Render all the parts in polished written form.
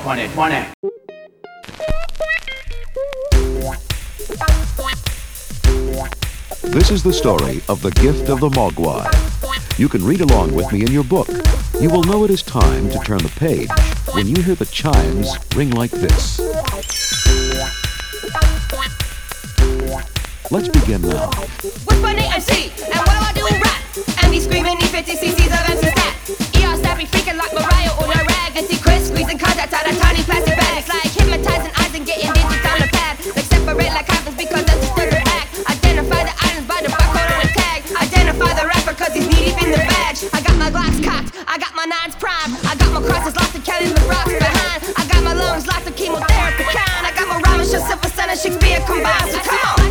money. This is the story of The Gift of the Mogwai. You can read along with me in your book. You will know it is time to turn the page when you hear the chimes ring like this. Let's begin now. What's my name? MC, and what do I do in rap? And he's screaming, need 50 cc's of MC Stat. ER snappy freaking like Mariah on a rag. And see Chris squeezing contact out of tiny plastic bags. Like hypnotizing eyes and getting digits on the pad. Like separate like happens because that's just the back. Identify the items by the barcode on the tag. Identify the rapper cause he's knee deep in the badge. I got my Glocks cocked, I got my nines primed. I got my crosses locked and Kelly LeBron's behind. I got my lungs locked of chemotherapy kind. I got my rhymes just Silver Sun and Shakespeare combined. So come on.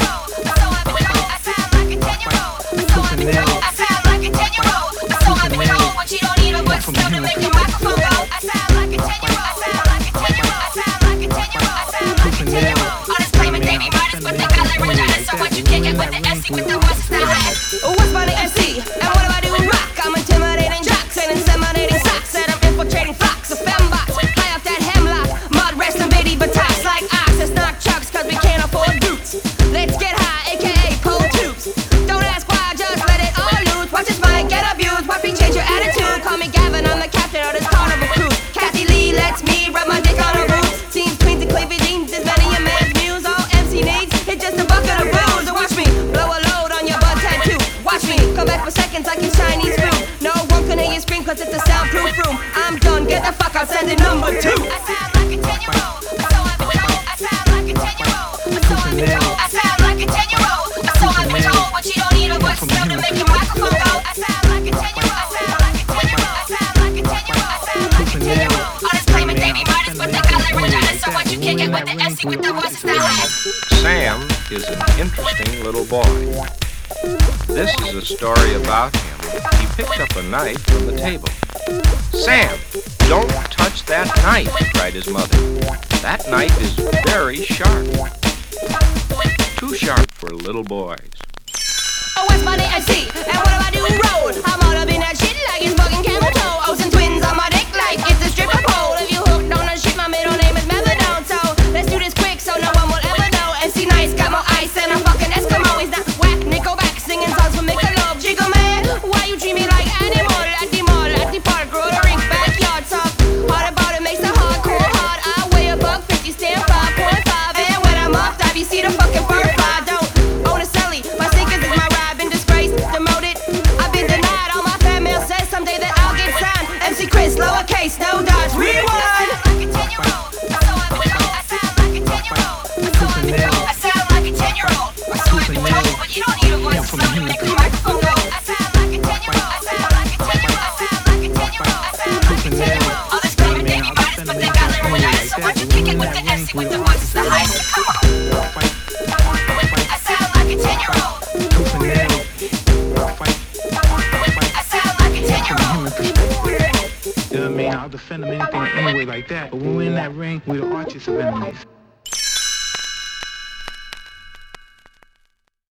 What's my name? MC, and what do I do in rock? I'm intimidating jocks and inseminating socks, and I'm infiltrating flocks of fembots. High off that hemlock, mud rest and bitty buttocks like ox. It's not chucks cause we can't afford boots. Let's get high, aka pole tubes. Don't ask why, just let it all loose. Watch this mic get abused, watch me change your attitude. Call me Gavin, I'm the captain of this carnival cruise. Kathy Lee lets me rub my dick on her boobs. Seems queens and cleavage jeans, is many a man's muse. All MC needs is just a bucket of booze. So watch me blow a load on your butt tattoo. Watch me come back for seconds like it's Chinese food. No one can hear you scream cause it's a soundproof room. I'm done, get the fuck out, send it number 2. I sound like a 10-year-old, so I've been told. I sound like a 10-year-old, so I've been told. I sound like a 10-year-old, so I've been told. But you don't need a voice still to make your microphone go. I sound like a 10-year-old, I sound like a 10-year-old, I sound like a 10-year-old, I sound like a 10-year-old. All this claiming they be modest, but they got laryngitis. So what you can't get with the MC with the voice is not right. Sam is an interesting little boy. This is a story about him. He picked up a knife from the table. Sam, don't touch that knife, cried his mother. That knife is very sharp. Too sharp for little boys. Oh, what's my name? MC, and what do I do in road? I'm all up in that shit like it's fucking camel toe. O's and twins on my dick like it's a stripper pole. If you hooked on that shit, my middle name is Methadone. So let's do this quick so no one will ever know. MC Nice got more ice and I'm fucking Eskimo. He's not whack, Nickelback singing songs for Michelob. Jiggle man, why you treat me like animal? At the mall, at the park, road or rink, backyard talk. Hard about it makes the hardcore hard. I weigh a buck 50, stand 5.5. And when I'm off dive, you see the fucking fur fly. Don't own a celly, my sneakers is my ride. Been disgraced, demoted, I've been denied. All my fan mail says someday that I'll get signed. MC Chris, lowercase, no dots, rewind. I sound like a 10-year-old, so I've been told. I sound like a 10-year-old, so I've been told. I sound like a 10-year-old, so I've been told. But you don't need a voice slow to make a microphone go. I sound like a 10-year-old, I sound like a 10-year-old, I sound like a 10-year-old, I sound like a 10-year-old. All this claiming they be modest, but they got laryngitis. So what you kick it with the MC with the voice is the highest. So come on. I sound like a 10-year-old. I sound like a 10-year-old. You know what I mean? I'll defend them anything anyway like that. But when we're in that ring, we're the archiest of enemies.